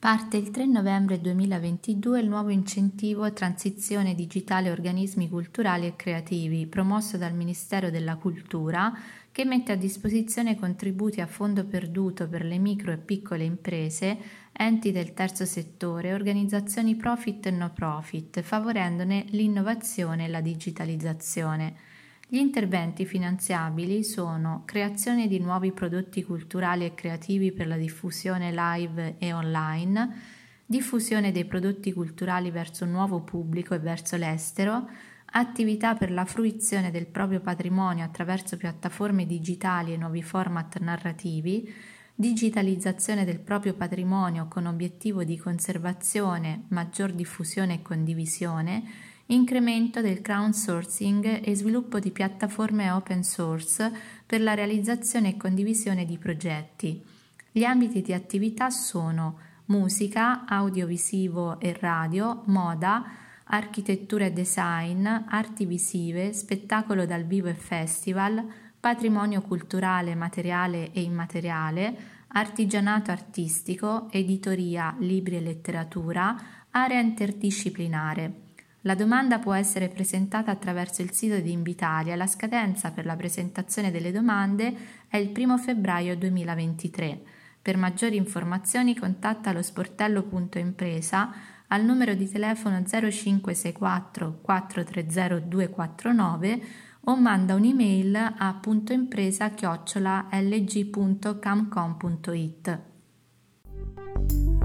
Parte il 3 novembre 2022 il nuovo incentivo Transizione Digitale Organismi Culturali e Creativi, promosso dal Ministero della Cultura, che mette a disposizione contributi a fondo perduto per le micro e piccole imprese, enti del terzo settore, organizzazioni profit e no profit, favorendone l'innovazione e la digitalizzazione. Gli interventi finanziabili sono creazione di nuovi prodotti culturali e creativi per la diffusione live e online, diffusione dei prodotti culturali verso un nuovo pubblico e verso l'estero, attività per la fruizione del proprio patrimonio attraverso piattaforme digitali e nuovi format narrativi, digitalizzazione del proprio patrimonio con obiettivo di conservazione, maggior diffusione e condivisione, incremento del crowdsourcing e sviluppo di piattaforme open source per la realizzazione e condivisione di progetti. Gli ambiti di attività sono musica, audiovisivo e radio, moda, architettura e design, arti visive, spettacolo dal vivo e festival, patrimonio culturale materiale e immateriale, artigianato artistico, editoria, libri e letteratura, area interdisciplinare. La domanda può essere presentata attraverso il sito di Invitalia. La scadenza per la presentazione delle domande è il 1 febbraio 2023. Per maggiori informazioni contatta lo sportello.impresa al numero di telefono 0564 430 249 o manda un'email a puntoimpresa@lg.camcom.it.